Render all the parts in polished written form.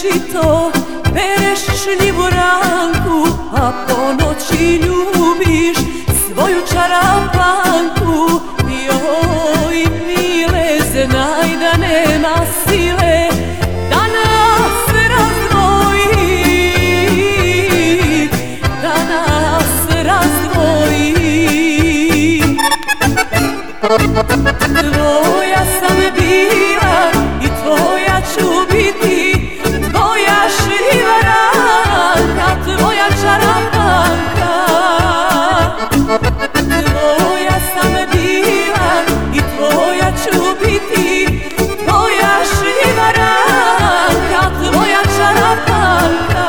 žito, bereš šljivu ranku, a po noći ljubiš svoju čarapanku. Joj mile, znaj da nema sile da nas razdvoji, da nas razdvoji. Tvoja sam bila i tvoja ću biti, tvoja šljiva ranka, tvoja čarapanka. Tvoja sam bila i tvoja ću biti, tvoja šljiva ranka, tvoja čarapanka.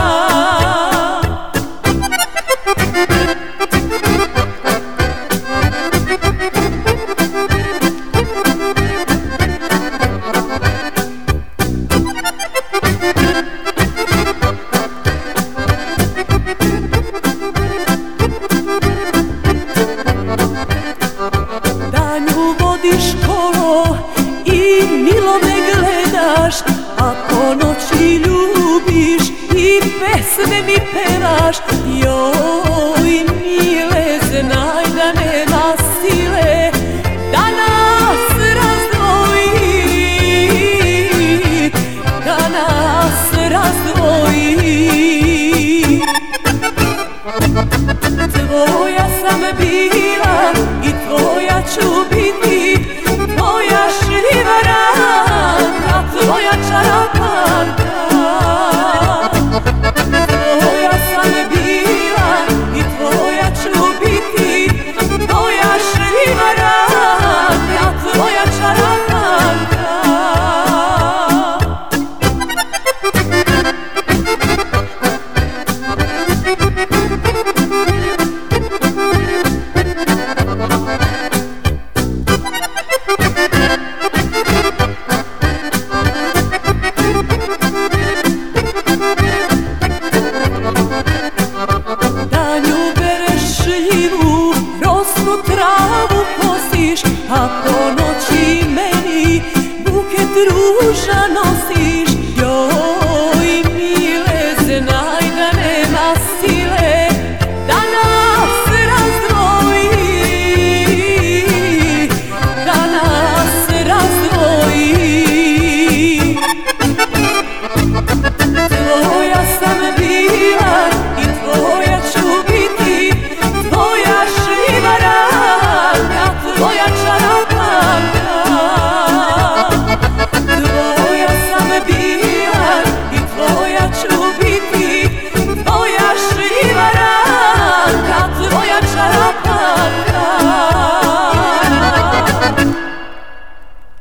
Vodiš kolo i milo me gledaš, a po noći ljubiš i pesme mi pevaš. Joj mile, znaj da nema sile da nas razdvoji, da nas razdvoji. Tvoja sam bila i tvoja ću biti, tvoja šljiva ranka, tvoja čarapanka. Tvoja sam bila i tvoja ću biti, tvoja šljiva ranka, tvoja čarapanka. Rosnu travu kosiš, a po